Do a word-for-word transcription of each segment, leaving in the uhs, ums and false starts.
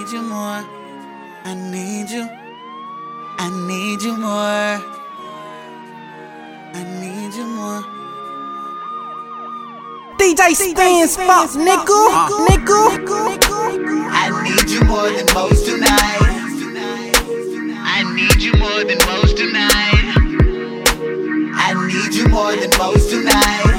need you more. I need you. I need you more. I need you more. D J Spins, fuck, nigga, Uh. nigga. I need you more than most tonight. I need you more than most tonight. I need you more than most tonight.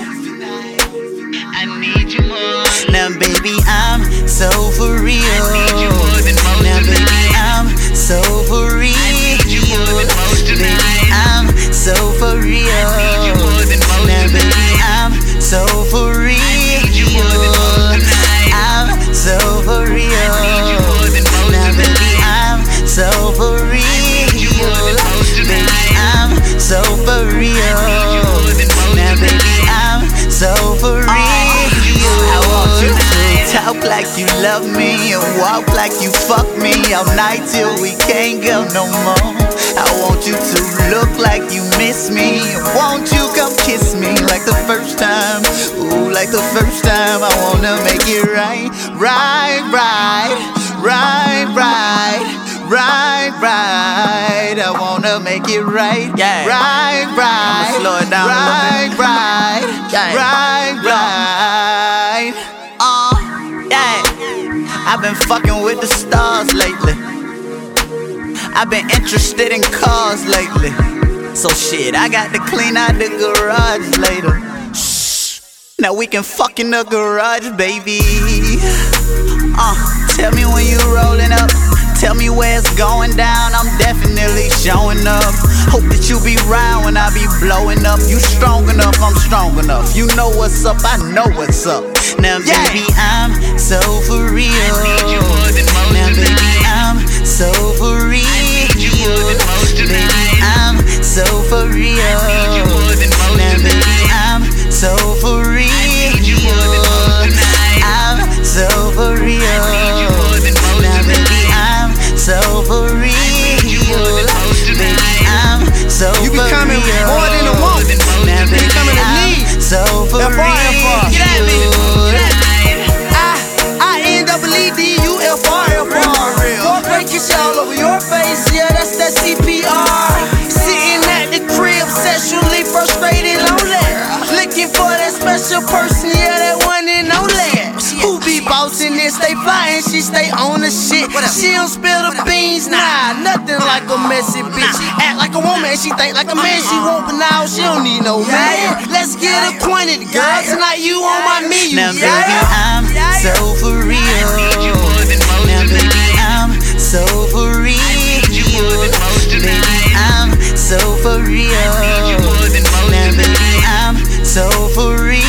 I need you more. Now, baby, I'm so for real. I need you more than most now, baby, tonight. I'm so for real. I need you more than most tonight. Baby, I'm so for real. I need you more than most now, baby, tonight. I'm so for real. I need you more than most tonight. I'm so for real. I need you more than most now, baby, tonight. I'm so for real. I need you more than most tonight. Baby, I'm so for real. I need you more than most now, baby, I'm so for real. I want you to talk like you love me and walk like you fuck me all night till we can't go no more. I want you to look like you miss me. Won't you come kiss me like the first time? Ooh, like the first time. I wanna make it right, right, right, right, right, right, right. I wanna make it right, Yeah. right, right. I'ma slow it down a right, little bit. right, Yeah. right, right. Uh, yeah. I've been fucking with the stars lately. I've been interested in cars lately. So shit, I got to clean out the garage later. Shh. Now we can fuck in the garage, baby. Uh, tell me when you rolling up. Tell me where it's going down. I'm definitely showing up. Hope that you be round when I be blowing up. You strong enough, I'm strong enough. You know what's up, I know what's up. Now baby, I'm so for real. I need you more than most now baby, tonight. I'm so for real. I need you more than most tonight. Baby, I'm so for real. I need you more than most now tonight. Baby, I'm so for real. I need you more than most tonight. I'm so for real. I need you more than most now baby, I'm so for real. I need you more than most tonight. Baby, I'm so You for becoming real. more than a want. Now You baby, becoming a I'm need. so for F R F R. real. Get at me. I, I N double E D U F R F R. Your breakage all over your face, yeah, that's that C P R. Sitting at the crib, sexually frustrated, lonely. Looking for that special person, yeah, that one and only. Who be bossing this? Stay flying, she stay on the shit. She don't spill the beans, nah, nothing like a messy bitch. Act like a woman, she think like a man. She won't, but now she don't need no man. Let's get acquainted, girl. Tonight you on my menu. Now baby, I'm so for real. Now baby, I'm so for real. Baby, I'm so for real. Now baby, I'm so for real.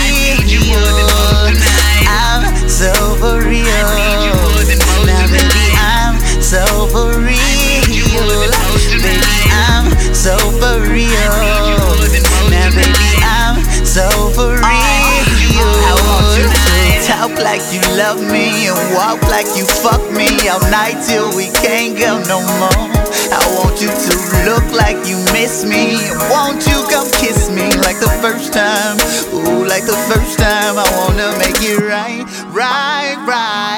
I'm so for real. Now baby, I'm so for real. Baby, I'm so for real. Now baby, I'm so for real. I want you to talk like you love me and walk like you fuck me all night till we can't go no more. I want you to look like you miss me. Won't you come kiss me like the first time? Ooh, like the first time. I wanna make it right, right, right.